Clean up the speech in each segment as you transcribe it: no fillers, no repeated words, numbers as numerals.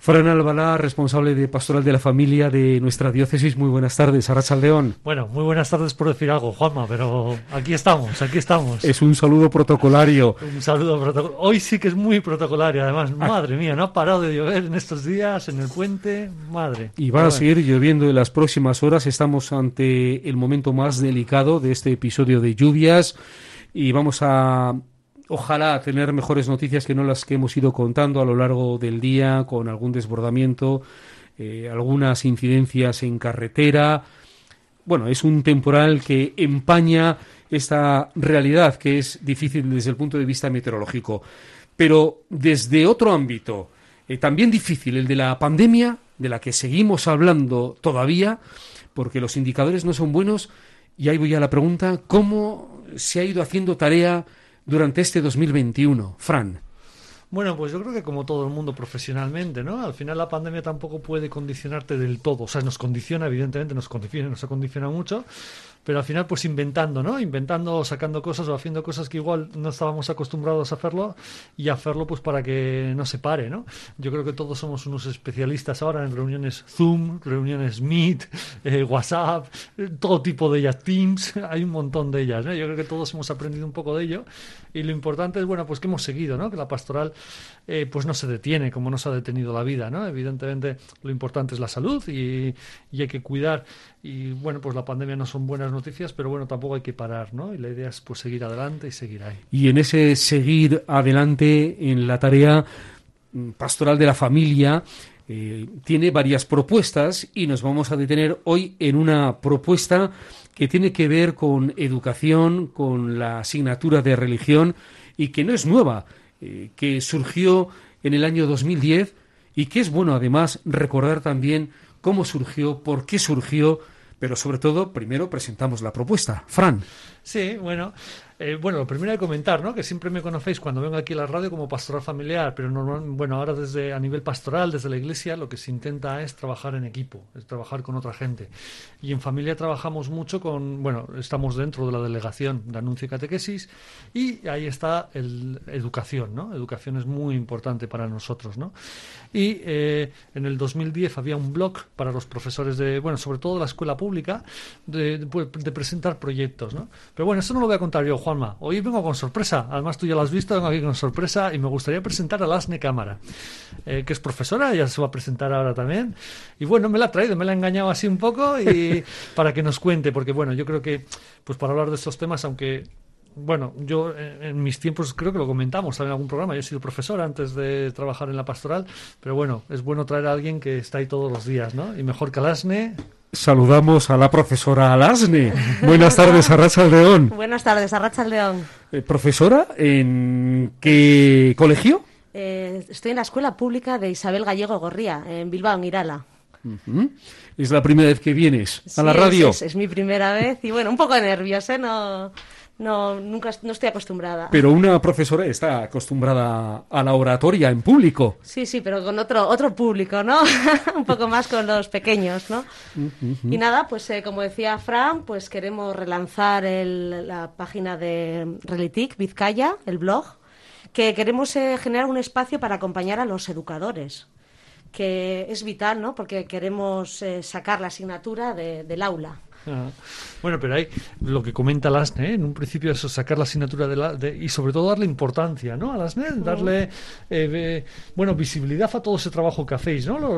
Fran Albalá, responsable de Pastoral de la Familia de nuestra diócesis. Muy buenas tardes, Arratsaldeon. Bueno, muy buenas tardes por decir algo, Juanma, pero aquí estamos. Es un saludo protocolario. Un saludo protocolario. Hoy sí que es muy protocolario, además. Madre mía, no ha parado de llover en estos días, en el puente, madre. Y va a seguir lloviendo en las próximas horas. Estamos ante el momento más delicado de este episodio de lluvias y vamos a... Ojalá tener mejores noticias que no las que hemos ido contando a lo largo del día, con algún desbordamiento, algunas incidencias en carretera. Bueno, es un temporal que empaña esta realidad que es difícil desde el punto de vista meteorológico. Pero desde otro ámbito, también difícil, el de la pandemia, de la que seguimos hablando todavía, porque los indicadores no son buenos. Y ahí voy a la pregunta, ¿cómo se ha ido haciendo tarea durante este 2021, Fran? Bueno, pues yo creo que como todo el mundo profesionalmente, ¿no? Al final la pandemia tampoco puede condicionarte del todo. O sea, nos condiciona, evidentemente, nos ha condicionado mucho, pero al final pues inventando, ¿no? Inventando, sacando cosas o haciendo cosas que igual no estábamos acostumbrados a hacerlo y hacerlo pues para que no se pare, ¿no? Yo creo que todos somos unos especialistas ahora en reuniones Zoom, reuniones Meet, WhatsApp, todo tipo de ellas, Teams, hay un montón de ellas, ¿no? Yo creo que todos hemos aprendido un poco de ello y lo importante es, bueno, pues que hemos seguido, ¿no? Que la pastoral pues no se detiene como no se ha detenido la vida, ¿no? Evidentemente lo importante es la salud y hay que cuidar y bueno, pues la pandemia no son buenas noticias, pero bueno, tampoco hay que parar, ¿no? Y la idea es pues seguir adelante y seguir ahí. Y en ese seguir adelante en la tarea pastoral de la familia tiene varias propuestas y nos vamos a detener hoy en una propuesta que tiene que ver con educación, con la asignatura de religión y que no es nueva, que surgió en el año 2010 y que es bueno además recordar también cómo surgió, por qué surgió, pero sobre todo primero presentamos la propuesta. Fran. Sí, bueno, lo primero de comentar, ¿no? Que siempre me conocéis cuando vengo aquí a la radio como pastoral familiar, pero ahora desde a nivel pastoral, desde la iglesia, lo que se intenta es trabajar en equipo, es trabajar con otra gente. Y en familia trabajamos mucho estamos dentro de la delegación de anuncio y catequesis y ahí está educación, ¿no? Educación es muy importante para nosotros, ¿no? Y en el 2010 había un blog para los profesores sobre todo de la escuela pública, de presentar proyectos, ¿no? Pero bueno, eso no lo voy a contar yo, Juanma. Hoy vengo con sorpresa. Además, tú ya lo has visto, vengo aquí con sorpresa y me gustaría presentar a Lasne Cámara, que es profesora, ella se va a presentar ahora también. Y bueno, me la ha traído, me la ha engañado así un poco y para que nos cuente, porque bueno, yo creo que pues para hablar de estos temas, aunque... Bueno, yo en mis tiempos creo que lo comentamos en algún programa. Yo he sido profesor antes de trabajar en la pastoral, pero bueno, es bueno traer a alguien que está ahí todos los días, ¿no? Y mejor que Lasne. Saludamos a la profesora Lasne. Buenas tardes, Arratsaldeon. Buenas tardes, Arratsaldeon. ¿Profesora en qué colegio? Estoy en la Escuela Pública de Isabel Gallego Gorría, en Bilbao, en Irala. Uh-huh. ¿Es la primera vez que vienes a la radio? Es mi primera vez y bueno, un poco nerviosa, no estoy acostumbrada. Pero una profesora está acostumbrada a la oratoria en público. Sí, pero con otro público, ¿no? Un poco más con los pequeños, ¿no? Uh-huh. Y nada, pues como decía Fran, pues queremos relanzar la página de Relitic Vizcaya, el blog, que queremos generar un espacio para acompañar a los educadores, que es vital, ¿no? Porque queremos sacar la asignatura del aula. Bueno, pero hay lo que comenta Lasne, en un principio eso, sacar la asignatura y sobre todo darle importancia, ¿no? A Lasne, darle visibilidad a todo ese trabajo que hacéis, ¿no?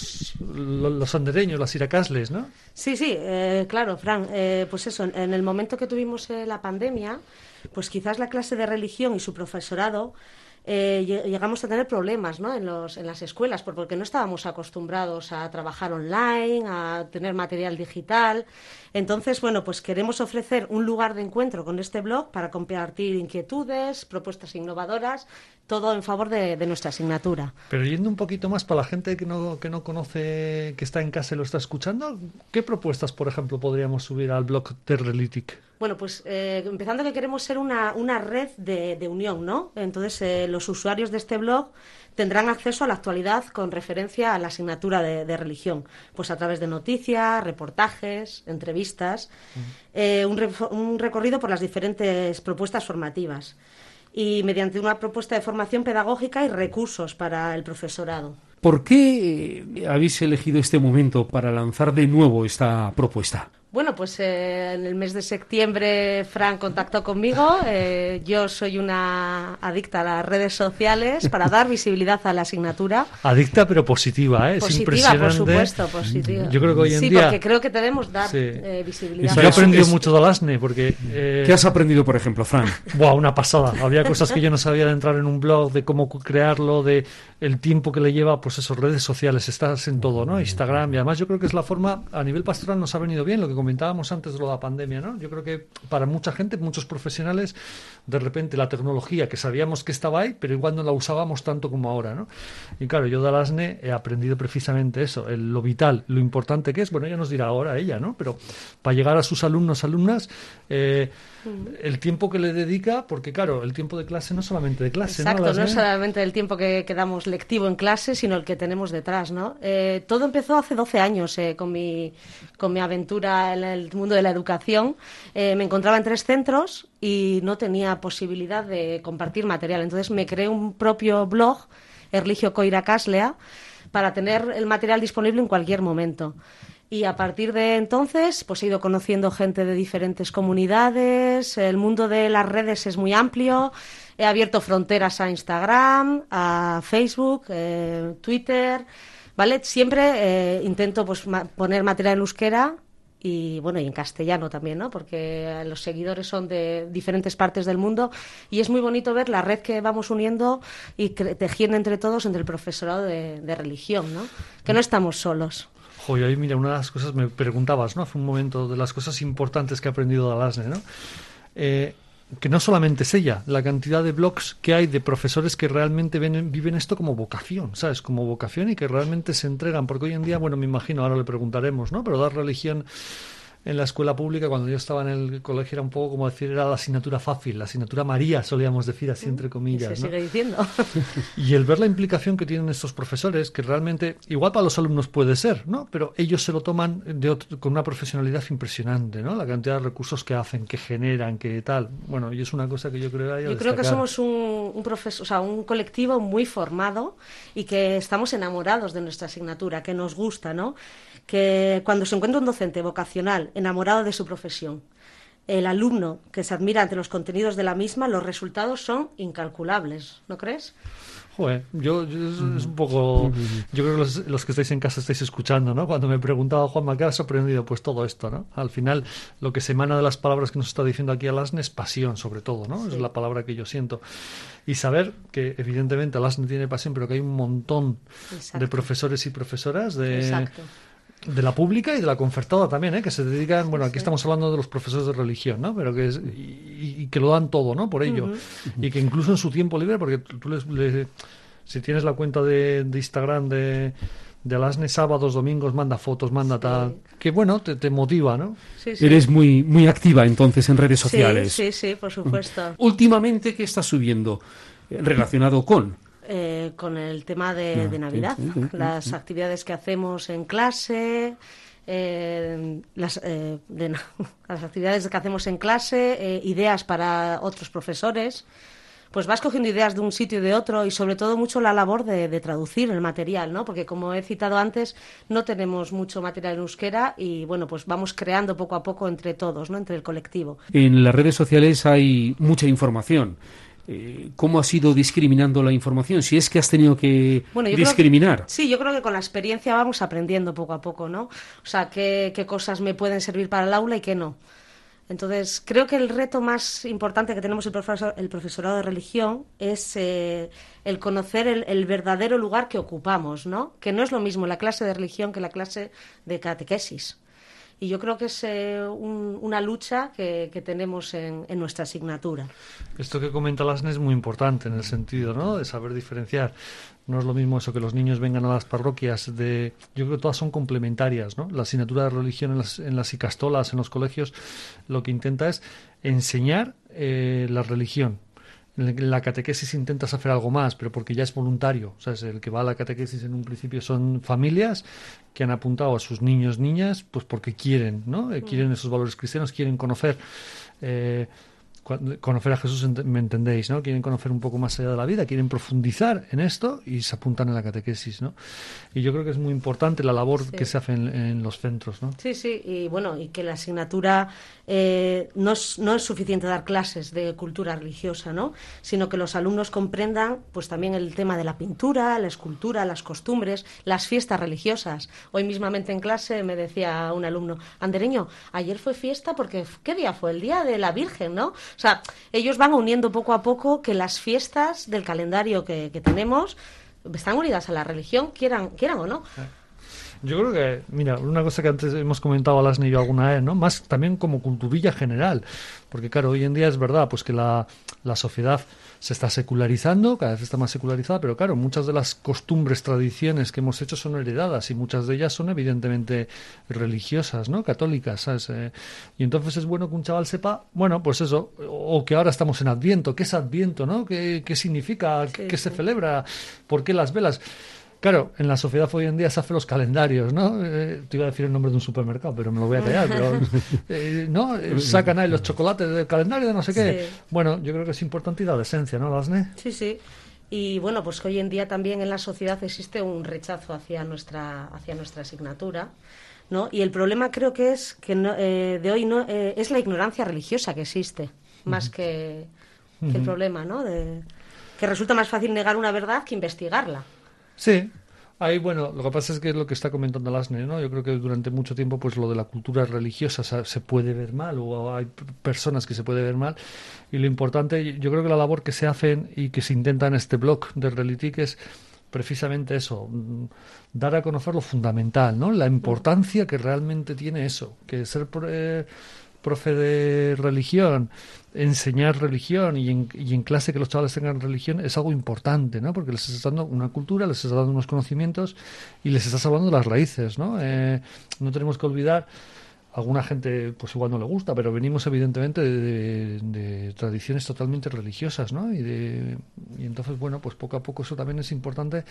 Los andereños, las iracasles, ¿no? Sí, claro, Fran, pues eso, en el momento que tuvimos la pandemia, pues quizás la clase de religión y su profesorado llegamos a tener problemas, ¿no? en las escuelas, porque no estábamos acostumbrados a trabajar online, a tener material digital. Entonces, bueno, pues queremos ofrecer un lugar de encuentro con este blog para compartir inquietudes, propuestas innovadoras, todo en favor de nuestra asignatura. Pero yendo un poquito más para la gente que no conoce, que está en casa y lo está escuchando, ¿qué propuestas, por ejemplo, podríamos subir al blog de Relitic? Bueno, pues empezando que queremos ser una red de unión, ¿no? Entonces, los usuarios de este blog tendrán acceso a la actualidad con referencia a la asignatura de religión, pues a través de noticias, reportajes, entrevistas, un recorrido por las diferentes propuestas formativas y mediante una propuesta de formación pedagógica y recursos para el profesorado. ¿Por qué habéis elegido este momento para lanzar de nuevo esta propuesta? Bueno, pues en el mes de septiembre Fran contactó conmigo. Yo soy una adicta a las redes sociales para dar visibilidad a la asignatura. Adicta pero positiva, ¿eh? Positiva, es impresionante. por supuesto, positiva. Yo creo que hoy en sí, día... porque creo que debemos dar visibilidad. Yo he aprendido mucho de Alasne porque... ¿Qué has aprendido, por ejemplo, Fran? Buah, una pasada. Había cosas que yo no sabía de entrar en un blog, de cómo crearlo, de el tiempo que le lleva, pues eso, redes sociales, estás en todo, ¿no? Instagram, y además yo creo que es la forma, a nivel pastoral nos ha venido bien, lo que comentábamos antes de lo de la pandemia, ¿no? Yo creo que para mucha gente, muchos profesionales, de repente la tecnología que sabíamos que estaba ahí, pero igual no la usábamos tanto como ahora, ¿no? Y claro, yo de Alasne he aprendido precisamente eso, lo vital, lo importante que es, bueno, ella nos dirá ahora ella, ¿no? Pero para llegar a sus alumnos, alumnas, el tiempo que le dedica, porque claro, el tiempo de clase no es solamente de clase, exacto, ¿no? Alasne? No es solamente el tiempo que damos lectivo en clase, sino el que tenemos detrás, ¿no? Todo empezó hace 12 años con mi aventura en el mundo de la educación. Me encontraba en 3 centros y no tenía posibilidad de compartir material. Entonces me creé un propio blog, Erligio Coira Caslea, para tener el material disponible en cualquier momento. Y a partir de entonces, pues he ido conociendo gente de diferentes comunidades. El mundo de las redes es muy amplio. He abierto fronteras a Instagram, a Facebook, Twitter, ¿vale? Siempre intento pues poner material en euskera y bueno, y en castellano también, ¿no? Porque los seguidores son de diferentes partes del mundo y es muy bonito ver la red que vamos uniendo y tejiendo entre todos, entre el profesorado de religión, ¿no? Que no estamos solos. Joder, ahí mira, una de las cosas, me preguntabas, ¿no? Hace un momento, de las cosas importantes que he aprendido de Alasne, ¿no? Que no solamente es ella, la cantidad de blogs que hay de profesores que realmente viven esto como vocación, ¿sabes? Como vocación y que realmente se entregan, porque hoy en día, bueno, me imagino, ahora le preguntaremos, ¿no? Pero dar religión en la escuela pública, cuando yo estaba en el colegio, era un poco como decir, era la asignatura fácil, la asignatura María, solíamos decir así entre comillas, y se ¿no? sigue diciendo. Y el ver la implicación que tienen estos profesores, que realmente, igual para los alumnos puede ser, ¿no? Pero ellos se lo toman con una profesionalidad impresionante, ¿no? La cantidad de recursos que hacen, que generan, que tal. Bueno, y es una cosa que yo creo que hay que Yo creo que destacar. somos un colectivo muy formado y que estamos enamorados de nuestra asignatura, que nos gusta, ¿no? Que cuando se encuentra un docente vocacional, enamorado de su profesión, el alumno que se admira ante los contenidos de la misma, los resultados son incalculables, ¿no crees? Joder, es un poco... Yo creo que los que estáis en casa estáis escuchando, ¿no? Cuando me preguntaba Juanma, ¿qué has aprendido? Pues todo esto, ¿no? Al final, lo que se emana de las palabras que nos está diciendo aquí Alasne es pasión, sobre todo, ¿no? Sí. Es la palabra que yo siento. Y saber que, evidentemente, Alasne tiene pasión, pero que hay un montón de profesores y profesoras de la pública y de la concertada también, que se dedican, bueno, aquí estamos hablando de los profesores de religión, ¿no? Pero que y que lo dan todo, ¿no? Por ello. Y que incluso en su tiempo libre, porque tú si tienes la cuenta de Instagram de Alasne, sábados, domingos, manda fotos, manda tal, que bueno, te motiva, ¿no? Sí, sí. Eres muy, muy activa entonces en redes sociales. Sí, por supuesto. Últimamente, ¿qué estás subiendo relacionado con? Con el tema de Navidad, las actividades que hacemos en clase, las actividades que hacemos en clase, ideas para otros profesores. Pues vas cogiendo ideas de un sitio y de otro y sobre todo mucho la labor de traducir el material, ¿no? Porque como he citado antes, no tenemos mucho material en euskera y bueno, pues vamos creando poco a poco entre todos, ¿no? Entre el colectivo. En las redes sociales hay mucha información. ¿Cómo has ido discriminando la información? Si es que has tenido que discriminar. Yo creo que con la experiencia vamos aprendiendo poco a poco, ¿no? O sea, qué cosas me pueden servir para el aula y qué no. Entonces, creo que el reto más importante que tenemos el profesorado de religión es el conocer el verdadero lugar que ocupamos, ¿no? Que no es lo mismo la clase de religión que la clase de catequesis. Y yo creo que es una lucha que tenemos en nuestra asignatura. Esto que comenta Alasne es muy importante en el sentido, ¿no? De saber diferenciar. No es lo mismo eso que los niños vengan a las parroquias. Yo creo que todas son complementarias, ¿no? La asignatura de religión en las icastolas, en los colegios, lo que intenta es enseñar la religión. En la catequesis intentas hacer algo más, pero porque ya es voluntario. O sea, el que va a la catequesis en un principio son familias que han apuntado a sus niños, niñas, pues porque quieren, ¿no? Quieren esos valores cristianos, quieren conocer conocer a Jesús, me entendéis, ¿no? Quieren conocer un poco más allá de la vida, quieren profundizar en esto y se apuntan en la catequesis, ¿no? Y yo creo que es muy importante la labor que se hace en los centros, ¿no? Sí, sí, y bueno, y que la asignatura no es suficiente dar clases de cultura religiosa, ¿no? Sino que los alumnos comprendan pues también el tema de la pintura, la escultura, las costumbres, las fiestas religiosas. Hoy mismamente en clase me decía un alumno: Andereño, ayer fue fiesta porque ¿qué día fue? El día de la Virgen, ¿no? O sea, ellos van uniendo poco a poco que las fiestas del calendario que tenemos están unidas a la religión, quieran o no. Yo creo que, mira, una cosa que antes hemos comentado a Lasne y yo alguna vez, ¿no? Más también como culturilla general, porque claro, hoy en día es verdad, pues que la sociedad se está secularizando, cada vez está más secularizada, pero claro, muchas de las costumbres, tradiciones que hemos hecho son heredadas y muchas de ellas son evidentemente religiosas, ¿no? Católicas, ¿sabes? Y entonces es bueno que un chaval sepa, bueno, pues eso, o que ahora estamos en Adviento, ¿qué es Adviento, no? ¿Qué significa? ¿Qué se celebra? ¿Por qué las velas? Claro, en la sociedad hoy en día se hacen los calendarios, ¿no? Te iba a decir el nombre de un supermercado, pero me lo voy a callar. Pero, ¿no? Sacan ahí los chocolates del calendario de no sé qué. Sí. Bueno, yo creo que es importante ir a la esencia, ¿no, Lasne? Sí, sí. Y bueno, pues hoy en día también en la sociedad existe un rechazo hacia nuestra asignatura, ¿no? Y el problema creo que es que de hoy no es la ignorancia religiosa que existe, más que el problema, ¿no? Que resulta más fácil negar una verdad que investigarla. Sí, ahí bueno, lo que pasa es que es lo que está comentando Lasne, ¿no? Yo creo que durante mucho tiempo pues lo de la cultura religiosa se puede ver mal, o hay personas que se puede ver mal, y lo importante, yo creo que la labor que se hace y que se intenta en este blog de Relitic es precisamente eso, dar a conocer lo fundamental, ¿no? La importancia que realmente tiene eso, que ser profe de religión, enseñar religión y en clase que los chavales tengan religión es algo importante, ¿no? Porque les estás dando una cultura, les estás dando unos conocimientos y les estás hablando de las raíces, ¿no? No tenemos que olvidar, alguna gente pues igual no le gusta, pero venimos evidentemente de tradiciones totalmente religiosas, ¿no? Y entonces, bueno, pues poco a poco eso también es importante.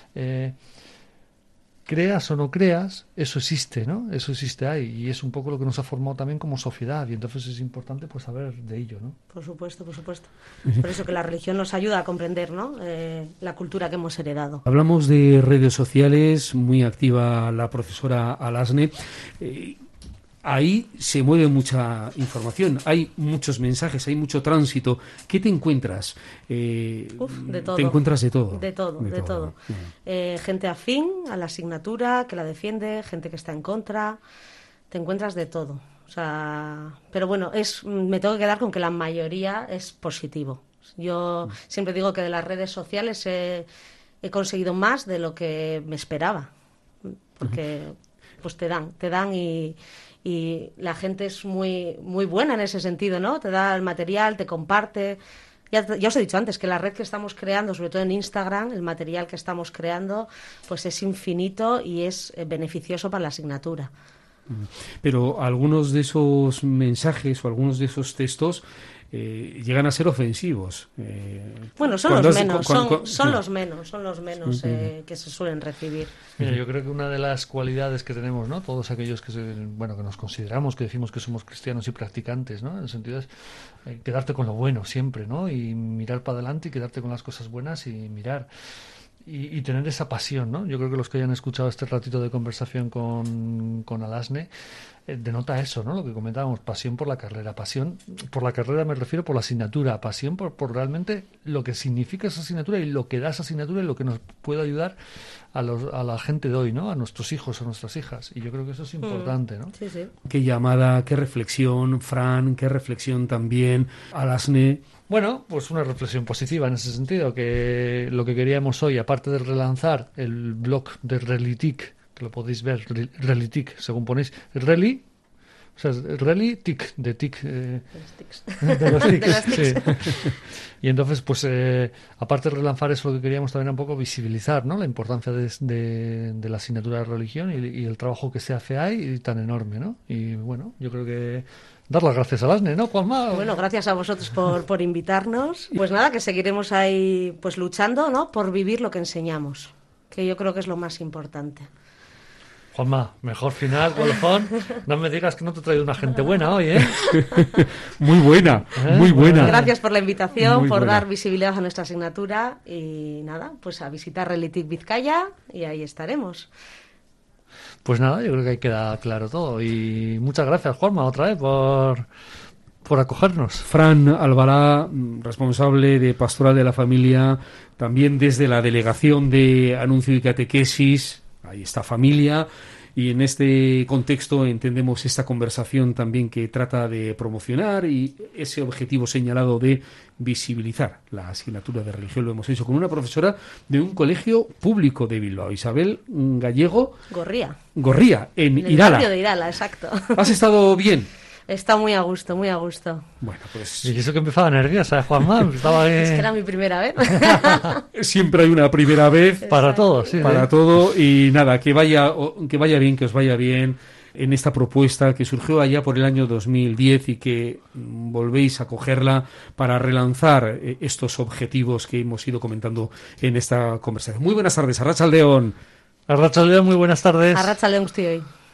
Creas o no creas, eso existe, ¿no? Eso existe ahí y es un poco lo que nos ha formado también como sociedad y entonces es importante pues saber de ello, ¿no? Por supuesto, por supuesto. Por eso que la religión nos ayuda a comprender, ¿no? La cultura que hemos heredado. Hablamos de redes sociales, muy activa la profesora Alasne. Ahí se mueve mucha información, hay muchos mensajes, hay mucho tránsito. ¿Qué te encuentras? De todo. ¿Te encuentras de todo? De todo. Gente afín a la asignatura, que la defiende, gente que está en contra. Te encuentras de todo. O sea, pero bueno, me tengo que quedar con que la mayoría es positivo. Yo siempre digo que de las redes sociales he conseguido más de lo que me esperaba. Porque pues te dan y la gente es muy muy buena en ese sentido, ¿no? Te da el material, te comparte. Ya os he dicho antes que la red que estamos creando, sobre todo en Instagram, el material que estamos creando, pues es infinito y es beneficioso para la asignatura. Pero algunos de esos mensajes o algunos de esos textos llegan a ser ofensivos. Bueno, son los menos, son los menos que se suelen recibir. Mira, yo creo que una de las cualidades que tenemos, ¿no? Todos aquellos que que nos consideramos, que decimos que somos cristianos y practicantes, ¿no? En el sentido es quedarte con lo bueno siempre, ¿no? Y mirar para adelante y quedarte con las cosas buenas y mirar. Y tener esa pasión, ¿no? Yo creo que los que hayan escuchado este ratito de conversación con Alasne denota eso, ¿no? Lo que comentábamos, pasión por la carrera. Pasión por la carrera me refiero por la asignatura. Pasión por realmente lo que significa esa asignatura y lo que da esa asignatura y lo que nos puede ayudar a la gente de hoy, ¿no? A nuestros hijos, a nuestras hijas. Y yo creo que eso es importante, ¿no? Sí, sí. Qué llamada, qué reflexión, Fran, qué reflexión también, Alasne. Bueno, pues una reflexión positiva en ese sentido, que lo que queríamos hoy, aparte de relanzar el blog de Relitic, que lo podéis ver, Relitic, según ponéis, Reli, o sea, Relitic, de tic, de los tics, sí. Y entonces, pues, aparte de relanzar eso, lo que queríamos también un poco visibilizar, ¿no? La importancia de la asignatura de religión y el trabajo que se hace ahí tan enorme, ¿no? Y bueno, yo creo que dar las gracias a Alasne, ¿no, Juanma? Bueno, gracias a vosotros por invitarnos. Pues nada, que seguiremos ahí pues luchando, ¿no? Por vivir lo que enseñamos, que yo creo que es lo más importante. Juanma, mejor final, colofón. No me digas que no te he traído una gente buena hoy, ¿eh? Muy buena, muy buena. Gracias por la invitación, Muy por buena. dar visibilidad a nuestra asignatura y nada, pues a visitar Relitic Vizcaya y ahí estaremos. Pues nada, yo creo que ahí queda claro todo. Y muchas gracias, Juanma, otra vez por acogernos. Fran Albalá, responsable de Pastoral de la Familia, también desde la Delegación de Anuncio y Catequesis, ahí está familia, y en este contexto entendemos esta conversación también que trata de promocionar y ese objetivo señalado de visibilizar la asignatura de religión. Lo hemos hecho con una profesora de un colegio público de Bilbao, Isabel Gallego Gorría, en en el Irala. barrio de Irala, exacto. ¿Has estado bien? Está muy a gusto, muy a gusto. Bueno, pues Y eso que empezaba nerviosa, Juanma. Estaba ahí... Es que era mi primera vez. siempre hay una primera vez Para todos, sí. para todo, y nada, que vaya bien, que os vaya bien en esta propuesta que surgió allá por el año 2010 y que volvéis a cogerla para relanzar estos objetivos que hemos ido comentando en esta conversación. Muy buenas tardes, Arratsaldeon. Arratsaldeon, muy buenas tardes. Arratsaldeon guztioi.